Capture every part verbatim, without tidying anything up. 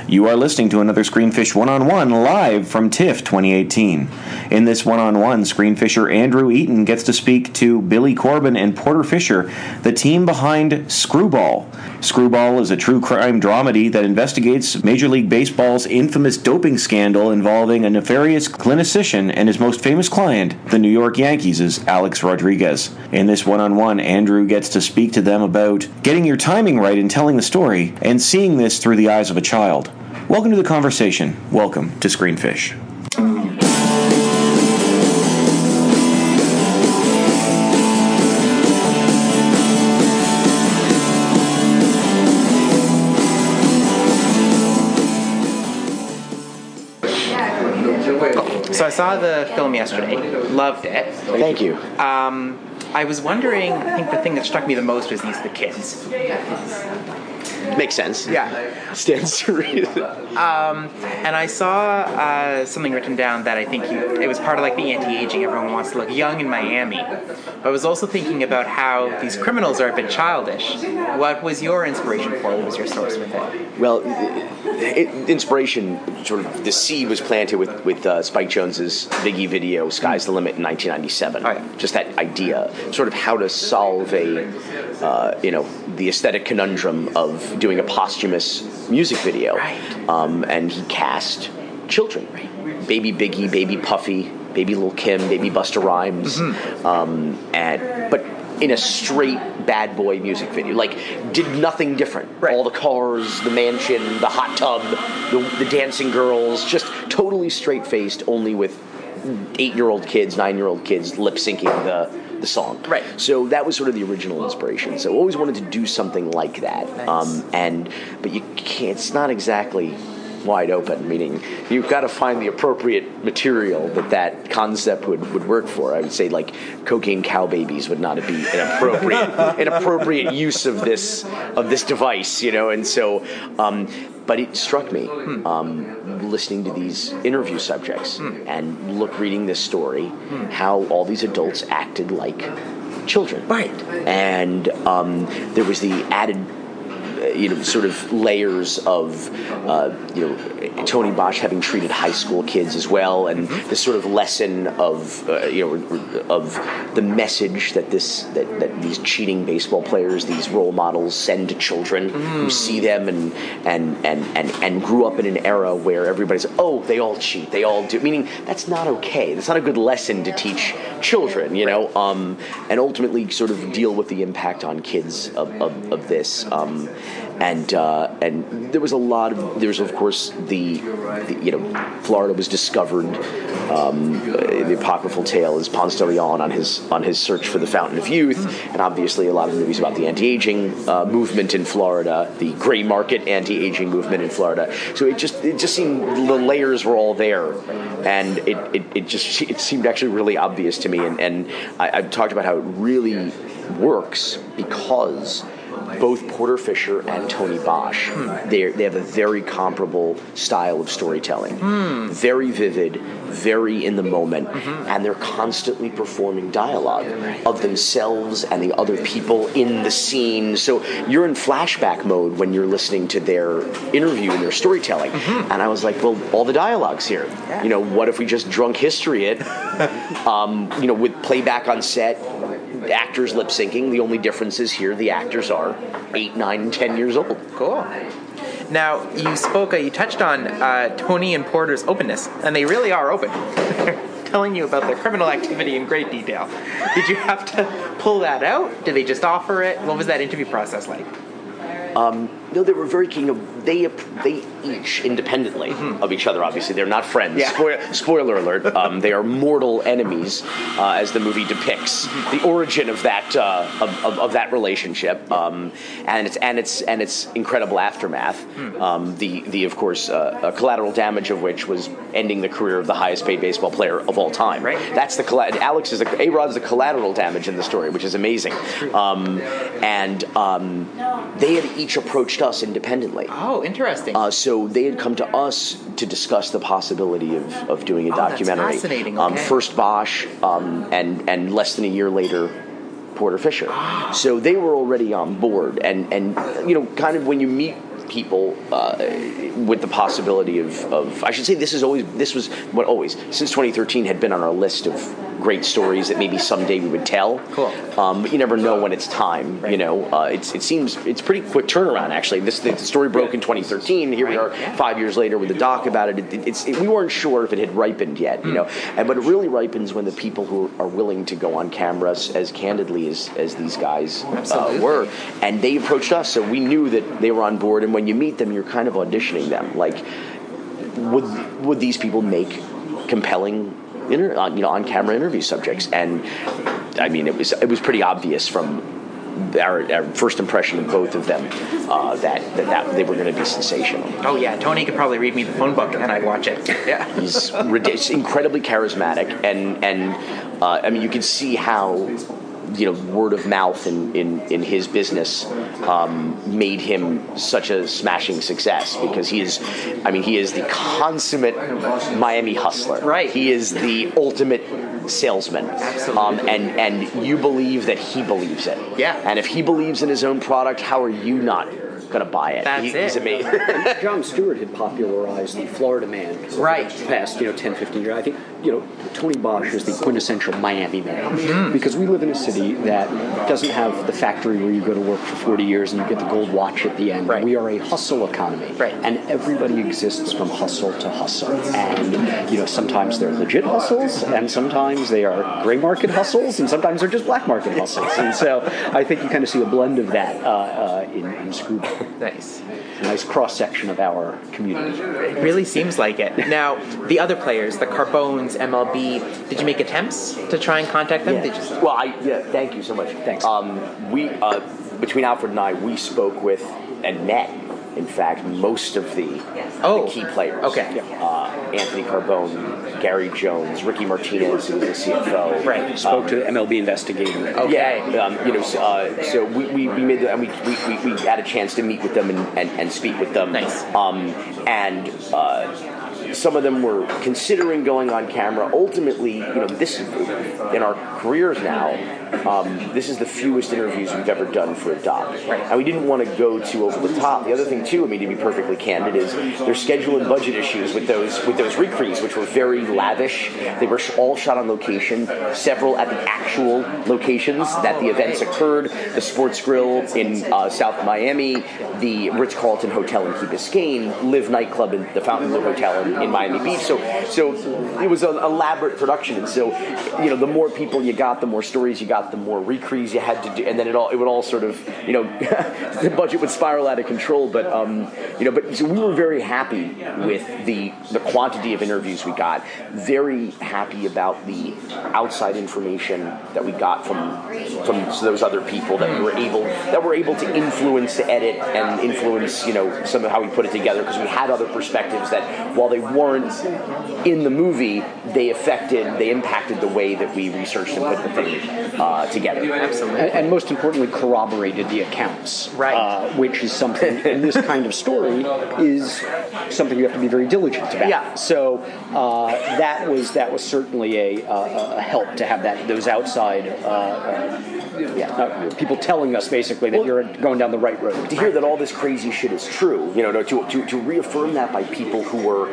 You are listening to another Screenfish One-on-One live from TIFF twenty eighteen. In this one-on-one, Screenfisher Andrew Eaton gets to speak to Billy Corbin and Porter Fisher, the team behind Screwball. Screwball is a true crime dramedy that investigates Major League Baseball's infamous doping scandal involving a nefarious clinician and his most famous client, the New York Yankees' Alex Rodriguez. In this one-on-one, Andrew gets to speak to them about getting your timing right in telling the story and seeing this through the eyes of a child. Welcome to the conversation. Welcome to Screenfish. So I saw the film yesterday, loved it. Thank you. Um, I was wondering, I think the thing that struck me the most was these the kids. Makes sense. Yeah. Stands to reason. Um, and I saw uh, something written down that I think you, it was part of like the anti-aging, everyone wants to look young in Miami. But I was also thinking about how these criminals are a bit childish. What was your inspiration for it? What was your source with it? Well, it, inspiration, sort of, the seed was planted with, with uh, Spike Jonze's Biggie video, Sky's the Limit, in nineteen ninety-seven. Oh, yeah. Just that idea, sort of how to solve a, uh, you know, the aesthetic conundrum of doing a posthumous music video. Right. Um, and he cast children. Right. Baby Biggie, Baby Puffy, Baby Lil' Kim, Baby Busta Rhymes. Mm-hmm. Um, and but in a straight bad boy music video. Like, did nothing different. Right. All the cars, the mansion, the hot tub, the, the dancing girls, just totally straight-faced, only with eight-year-old kids, nine-year-old kids lip-syncing the the song. Right. So that was sort of the original inspiration. So I always wanted to do something like that. Nice. Um, and but you can't, it's not exactly wide open, meaning you've got to find the appropriate material that that concept would, would work for. I would say, like, cocaine cow babies would not be an appropriate an appropriate use of this of this device, you know. And so, um, but it struck me hmm. um, listening to these interview subjects hmm. and look reading this story, hmm. how all these adults acted like children, right? And um, there was the added, you know, sort of layers of, uh, you know, Tony Bosch having treated high school kids as well, and mm-hmm. this sort of lesson of, uh, you know, of the message that this that, that these cheating baseball players, these role models, send to children mm. who see them and and, and and and grew up in an era where everybody's, oh, they all cheat, they all do. Meaning that's not okay. That's not a good lesson to teach children, you know. Um, and ultimately, sort of deal with the impact on kids of of, of this. Um, And uh, and there was a lot of there's of course the, the you know Florida was discovered. Um, the apocryphal tale is Ponce de Leon on his on his search for the fountain of youth, and obviously a lot of movies about the anti-aging uh, movement in Florida, the gray market anti-aging movement in Florida. So it just it just seemed the layers were all there, and it it, it just it seemed actually really obvious to me. And and I, I've talked about how it really works because both Porter Fisher and Tony Bosch, hmm. they they have a very comparable style of storytelling. Hmm. Very vivid, very in the moment, mm-hmm. and they're constantly performing dialogue right. of themselves and the other people in the scene. So you're in flashback mode when you're listening to their interview and their storytelling. Mm-hmm. And I was like, well, all the dialogue's here. Yeah. You know, what if we just drunk history it, um, you know, with playback on set, actors lip syncing. The only difference is here the actors are eight, nine, and ten years old. Cool. Now, you spoke, uh, you touched on uh, Tony and Porter's openness, and they really are open. They're telling you about their criminal activity in great detail. Did you have to pull that out? Did they just offer it? What was that interview process like? Um, no, they were very keen. You know, they they each independently mm-hmm. of each other. Obviously, they're not friends. Yeah. Spoiler, spoiler alert: um, they are mortal enemies, uh, as the movie depicts mm-hmm. the origin of that uh, of, of, of that relationship, um, and it's and it's and its incredible aftermath. Mm-hmm. Um, the the of course uh, collateral damage of which was ending the career of the highest paid baseball player of all time. Right. That's the colla- Alex is the A-Rod's the collateral damage in the story, which is amazing. Um, and um, they had each approached us independently. Oh, interesting. Uh, so they had come to us to discuss the possibility of, of doing a oh, documentary. That's fascinating. Um, okay. First Bosch, um, and and less than a year later, Porter Fisher. So they were already on board, and and you know, kind of when you meet people uh, with the possibility of, of, I should say this is always, this was what always, since twenty thirteen had been on our list of great stories that maybe someday we would tell. Cool. Um, but you never know when it's time, right. you know. Uh, it's, it seems, it's pretty quick turnaround, actually. This the story broke in twenty thirteen. Here right. we are yeah. five years later with the doc about it. it, it it's, it we weren't sure if it had ripened yet, you mm. know. And, but it really ripens when the people who are willing to go on camera as candidly as, as these guys uh, were. And they approached us, so we knew that they were on board. And when you meet them, you're kind of auditioning them. Like, would would these people make compelling, inter- on, you know, on-camera interview subjects? And I mean, it was it was pretty obvious from our, our first impression of both of them uh, that, that that they were going to be sensational. Oh yeah, Tony could probably read me the phone book and I'd watch it. Yeah, he's ridiculous, incredibly charismatic, and and uh, I mean, you can see how, you know, word of mouth in, in, in his business um, made him such a smashing success, because he is, I mean, he is the consummate Miami hustler. Right. He is the ultimate salesman. Absolutely. Um, and, and you believe that he believes it. Yeah. And if he believes in his own product, how are you not going to buy it? That's he, it. He's amazing. Jon Stewart had popularized the Florida Man. Right. Past, you know, ten, fifteen years. I think, you know, Tony Bosch is the quintessential Miami man. Mm-hmm. Because we live in a city that doesn't have the factory where you go to work for forty years and you get the gold watch at the end. Right. We are a hustle economy. Right. And everybody exists from hustle to hustle. And, you know, sometimes they're legit hustles, and sometimes they are gray market hustles, and sometimes they're just black market hustles. And so I think you kind of see a blend of that uh, uh, in, in Screwball. Nice. A nice cross-section of our community. It really seems like it. Now, the other players, the Carbones, M L B, did you make attempts to try and contact them? Yeah. Did you? Well, I, yeah, thank you so much. Thanks. Um, we, uh, between Alfred and I, we spoke with and met, in fact, most of the, oh, the key players. Okay. Uh, Anthony Carbone, Gary Jones, Ricky Martinez, who was the C F O. Right. Spoke um, to the M L B investigator. Okay. Yeah. Um, you know, so, uh, so we, we, we made the, and we, we, we, we had a chance to meet with them and, and, and speak with them. Nice. Um, and uh, some of them were considering going on camera. Ultimately, you know, this in our careers now, um, this is the fewest interviews we've ever done for a doc. Right. And we didn't want to go too over the top. The other thing, too, I mean, to be perfectly candid, is there's schedule and budget issues with those with those recrees, which were very lavish. They were all shot on location, several at the actual locations that the events occurred. The Sports Grill in uh, South Miami, the Ritz-Carlton Hotel in Key Biscayne, Live nightclub in the Fountainville Hotel in, in Miami Beach. So, so it was an elaborate production, and so, you know, the more people you got, the more stories you got, the more recrees you had to do, and then it all it would all sort of, you know, the budget would spiral out of control. But um, you know, but so we were very happy with the the quantity of interviews we got. Very happy about the outside information that we got from from those other people that we were able that were able to influence the edit and influence, you know, some of how we put it together, because we had other perspectives that, while they weren't in the movie, they affected, they impacted the way that we researched and put the thing uh, together. Absolutely. And, and most importantly, corroborated the accounts. Right. Uh, which is something, in this kind of story, is something you have to be very diligent about. Yeah. So uh, that was that was certainly a, uh, a help to have that those outside uh, uh, yeah, uh, people telling us basically that well, you're going down the right road. To hear that all this crazy shit is true, you know, to to, to reaffirm that by people who were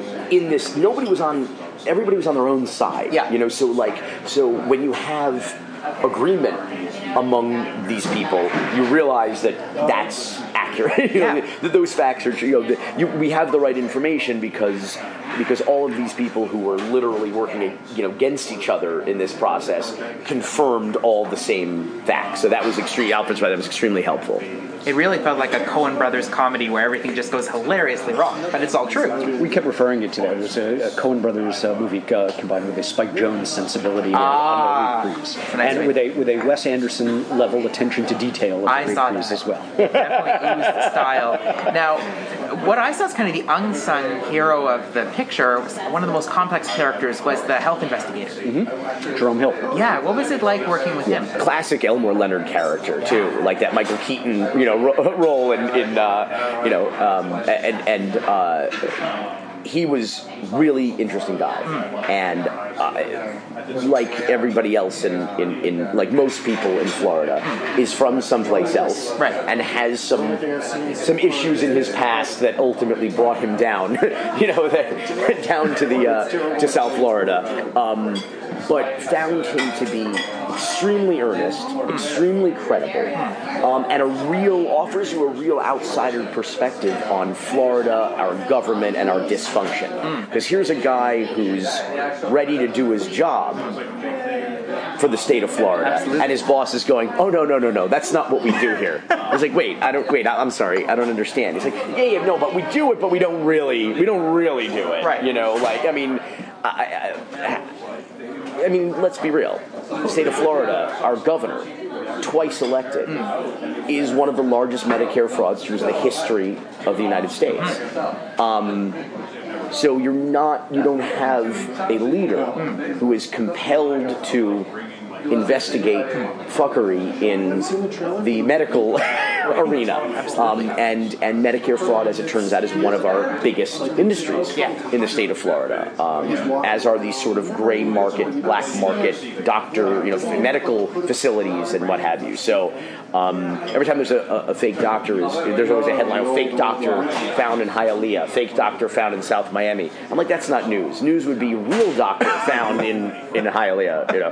in this, nobody was on, everybody was on their own side. Yeah. You know, so like, so when you have agreement among these people, you realize that that's accurate. you know, yeah. that those facts are true. You know, that you, we have the right information because because all of these people who were literally working, you know, against each other in this process confirmed all the same facts. So that was extreme. Alfred's right. That was extremely helpful. It really felt like a Coen Brothers comedy where everything just goes hilariously wrong, but it's all true. We kept referring it to that. It was a, a Coen Brothers uh, movie uh, combined with a Spike Jonze sensibility ah, on the recrees, nice and way. with a with a Wes Anderson level attention to detail of the I saw recrees that as well. Definitely oozed the style. Now, what I saw as kind of the unsung hero of the picture, was one of the most complex characters, was the health investigator. Mm-hmm. Jerome Hill. Yeah, what was it like working with him? Classic Elmore Leonard character too, like that Michael Keaton, you know, ro- role in, in uh, you know, um, and and uh, he was really interesting guy, and uh, like everybody else in, in, in like most people in Florida, is from someplace else, right. and has some some issues in his past that ultimately brought him down, you know, that, down to the uh, to South Florida. Um, but found him to be extremely earnest, extremely credible, um, and a real offers you a real outsider perspective on Florida, our government, and our dysfunction. Because here's a guy who's ready to do his job for the state of Florida, Absolutely. and his boss is going, "Oh no, no, no, no, that's not what we do here." I was like, "Wait, I don't. Wait, I'm sorry, I don't understand." He's like, "Yeah, yeah, no, but we do it, but we don't really, we don't really do it." Right. You know, like I mean, I, I, I mean, let's be real. The state of Florida, our governor, twice elected, mm. is one of the largest Medicare fraudsters in the history of the United States. Mm. Um, so you're not, you don't have a leader mm. who is compelled to investigate fuckery in the medical arena. Um, and, and Medicare fraud, as it turns out, is one of our biggest industries yeah. in the state of Florida, um, as are these sort of gray market, black market doctor, you know, medical facilities and what have you. So um, every time there's a, a, a fake doctor, is there's always a headline, oh, fake doctor found in Hialeah, fake doctor found in South Miami. I'm like, that's not news. News would be real doctor found in, in Hialeah, you know.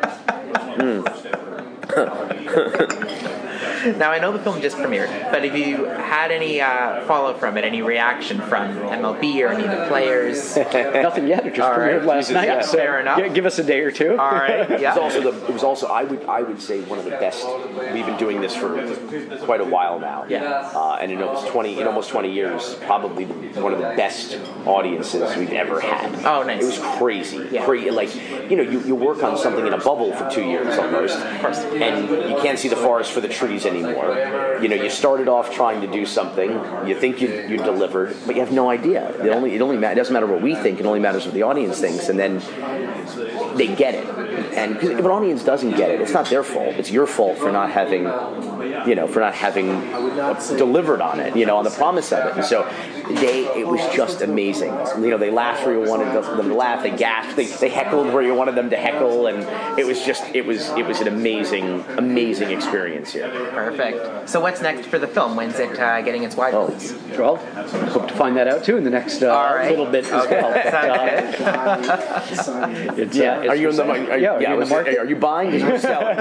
Mm. Now, I know the film just premiered, but have you had any uh, follow from it, any reaction from M L B or any of the players? Nothing yet. It just All premiered right. last Jesus, night. yeah, So fair enough. g- give us a day or two. All right. Yeah. It was also the. It was also. I would. I would say one of the best. We've been doing this for quite a while now. Yeah. Uh, and in almost twenty, in almost twenty years, probably one of the best audiences we've ever had. Oh, nice. It was crazy. Yeah. Crazy. Like, you know, you, you work on something in a bubble for two years almost, Of course. and you can't see the forest for the trees anymore. You know, you started off trying to do something. You think you you delivered, but you have no idea. It only it only ma- it doesn't matter what we think. It only matters what the audience thinks, and then they get it. And cause if an audience doesn't get it, it's not their fault. It's your fault for not having, you know, for not having delivered on it, you know, on the promise of it. And so they, it was just amazing. You know, they laughed where you wanted them to laugh. They gasped. They, they heckled where you wanted them to heckle, and it was just, it was, it was an amazing, amazing experience here. Perfect. So what's next for the film? When's it uh, getting its wide Oh. release? Well, hope to find that out too in the next uh, All right. little bit as Okay. well. Sounds Uh, it's, Yeah, uh, it's are you for in the? sale. Are, yeah, are yeah, you in the was it- market? are you buying? Because we're selling.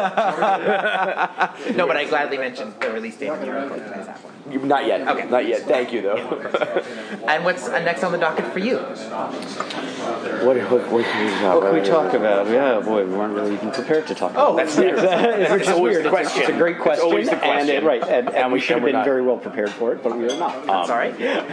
No, but I gladly mentioned the release date of your report. Is that one? You- Not yet. Okay. Not yet. Thank you, though. And what's uh, next on the docket for you? what, what, what can we talk What can we talk about? Yeah, boy, we weren't really even prepared to talk about Oh, That's weird. Which is always weird. the It's a- question. It's a great question. It's always the And question. it, right, and, and, And we we- should have and we're been not. very well prepared for it, but we are not. That's all right.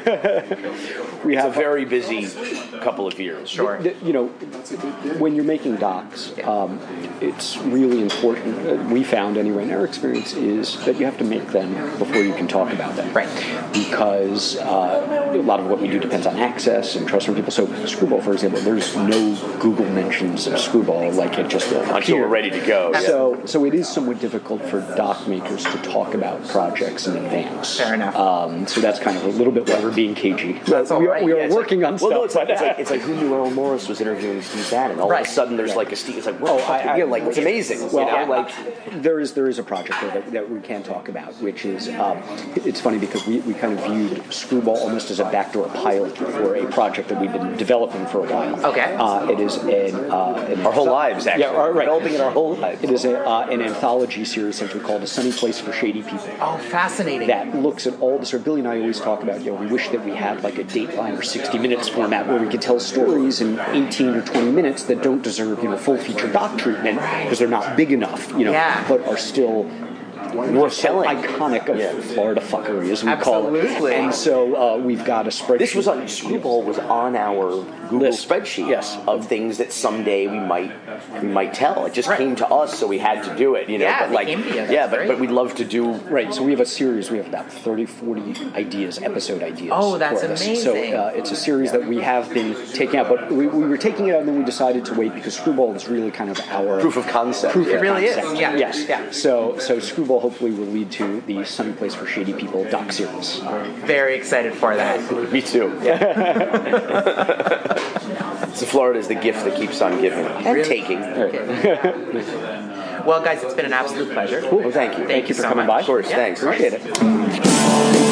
We It's a have very busy couple of years. Sure. th- you know, when you're making docs, um, it's really important. Uh, we found, anyway, in our experience, is that you have to make them before you can talk about them. Right. Because uh, a lot of what we do depends on access and trust from people. So, Screwball, for example, there's no Google mentions of Screwball like it just will Until appear. we're ready to go. yeah. So, so it is somewhat difficult for doc makers to talk about projects in advance. Fair enough. Um, so that's kind of a little bit why we're being cagey. That's all we are, right. we are Yeah, it's working like, on well, stuff. no, it's like, but- it's like it's like who knew Earl Morris was interviewing Steve Bannon? All Right. of a sudden, there's like a Steve. It's like, Oh, well, I, I, yeah, like it's amazing. Well, you know, I- like there is there is a project there that, that we can talk about, which is um, it's funny because we, we kind of viewed Screwball almost as a backdoor pilot for a project that we've been developing for a while. Okay. Uh, it is an, uh, an our whole lives, actually. Yeah, all right. Developing in our whole lives. It is a, uh, an anthology series essentially called A Sunny Place for Shady People. Oh, fascinating. That looks at all the sort of Billy and I always talk about, you know, we wish that we had like a Dateline or sixty minutes format where we could tell stories in eighteen or twenty minutes that don't deserve, you know, full feature doc treatment because they're not big enough, you know, Yeah. but are still Worth telling. iconic of Yeah. Florida fuckery, as we call it. Absolutely. And so uh, we've got a spreadsheet. This was on Screwball was on our Google List. spreadsheet Yes. of things that someday we might we might tell. It just Right. came to us, so we had to do it. You know, Yeah, but they like came to you. That's yeah, but, great. but we'd love to do. Right, so we have a series. We have about thirty, forty ideas, episode ideas. Oh, that's for this. amazing. So uh, it's a series that we have been taking out, but we, we were taking it out and then we decided to wait because Screwball is really kind of our Proof of concept. proof yeah. of really is, concept. yeah, Yes. yeah. So so Screwball hopefully will lead to the Sunny Place for Shady People doc series. Very excited for that. Me too. So Florida is the gift that keeps on giving and Really? taking. Well, guys, it's been an absolute pleasure. Well, thank you. Thank, you for so coming much. by. Of course, Yeah, thanks. of course. Appreciate it.